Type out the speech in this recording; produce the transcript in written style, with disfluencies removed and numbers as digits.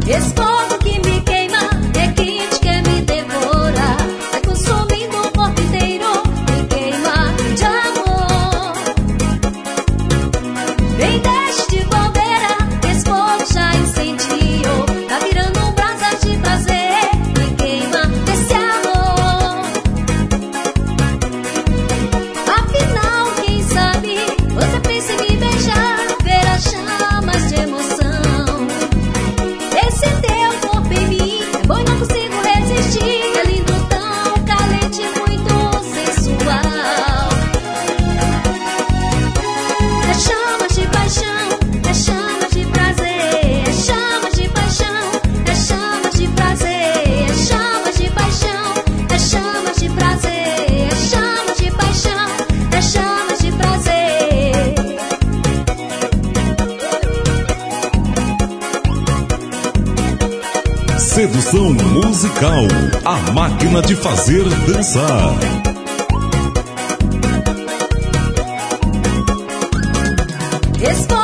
Esse fogo que me queima é quente, quer me devorar. Vai consumindo o corpo inteiro, me queima de amor. Vem, desce de bobeira, esse fogo já incendiou. Tá virando um brasa de prazer, me queima desse amor. Afinal, quem sabe, você pensa em me beijar, ver as chamas de emoção. Esse teu corpo em mim é bom e não consigo resistir. É lindo, tão calente, muito sensual. É chamas de paixão, é chamas de prazer. É chamas de paixão, é chamas de prazer. É chamas de paixão, é chamas de prazer. É chamas de paixão, é chamas de prazer. Sedução musical, a máquina de fazer dançar. Estou